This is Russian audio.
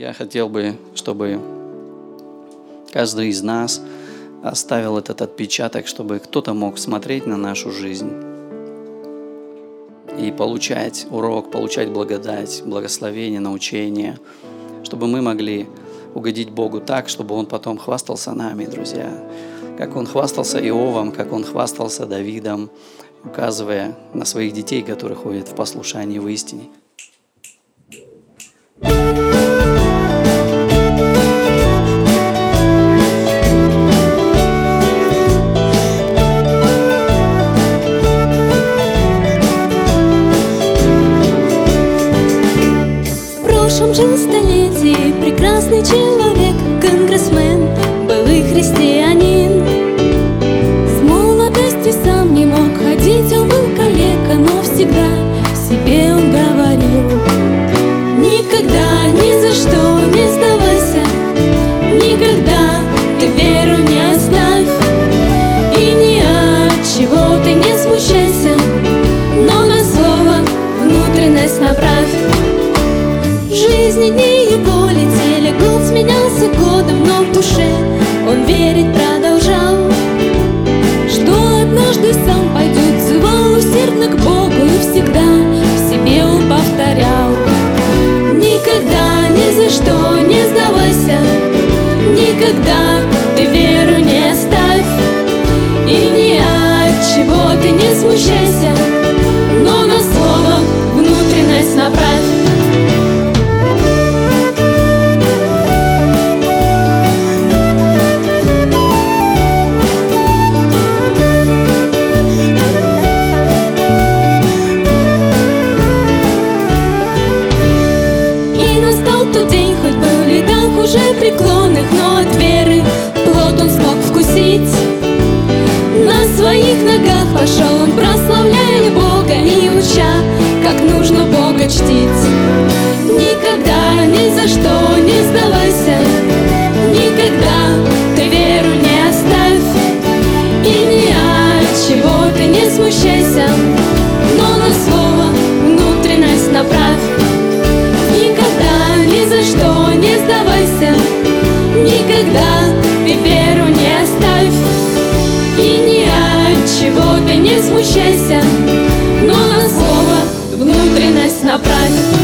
Я хотел бы, чтобы каждый из нас оставил этот отпечаток, чтобы кто-то мог смотреть на нашу жизнь и получать урок, получать благодать, благословение, научение, чтобы мы могли угодить Богу так, чтобы Он потом хвастался нами, друзья. Как Он хвастался Иовом, как Он хвастался Давидом, указывая на своих детей, которые ходят в послушании в истине. В прошлом жил столетии прекрасный человек, конгрессмен, былый христианин. С молодости сам не мог ходить, он был калека, но всегда в себе он говорил: никогда, ни за что не сдавайся, никогда ты веру не оставь, и ни от чего ты не смущайся, но на слово внутренность направь. В жизни дни его летели, год сменялся годом, но в душе он верить продолжал, что однажды сам пойдет, взывал усердно к Богу, и всегда в себе он повторял: никогда, ни за что не сдавайся, никогда ты веру не оставь, и ни от чего ты не смущайся, но на слово внутренность направь. Уже преклонных, но от веры плод он смог вкусить. На своих ногах пошел он, прославляя Бога и уча, как нужно Бога чтить. Никогда, ни за что не сдавайся, никогда ты веру не оставь, и ни от чего ты не смущайся, но на слово внутренность направь. Никогда, ни за что не сдавайся, никогда ты веру не оставь, и ни от чего ты не смущайся, но на слово внутренность направь.